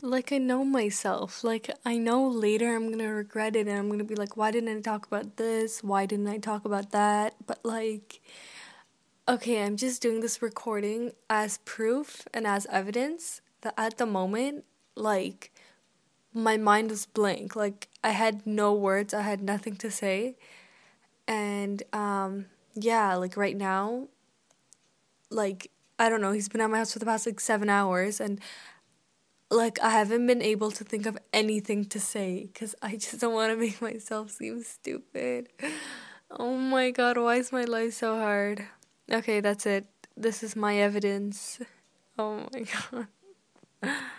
Like, I know myself. Like, I know later I'm gonna regret it and I'm gonna be like, why didn't I talk about this? Why didn't I talk about that? But, like, okay, I'm just doing this recording as proof and as evidence that at the moment, like, my mind was blank. Like, I had no words, I had nothing to say. And, yeah, like, right now, like, I don't know, he's been at my house for the past, like, 7 hours and like I haven't been able to think of anything to say because I just don't want to make myself seem stupid. Oh my god, why is my life so hard? Okay, that's it. This is my evidence. Oh my god.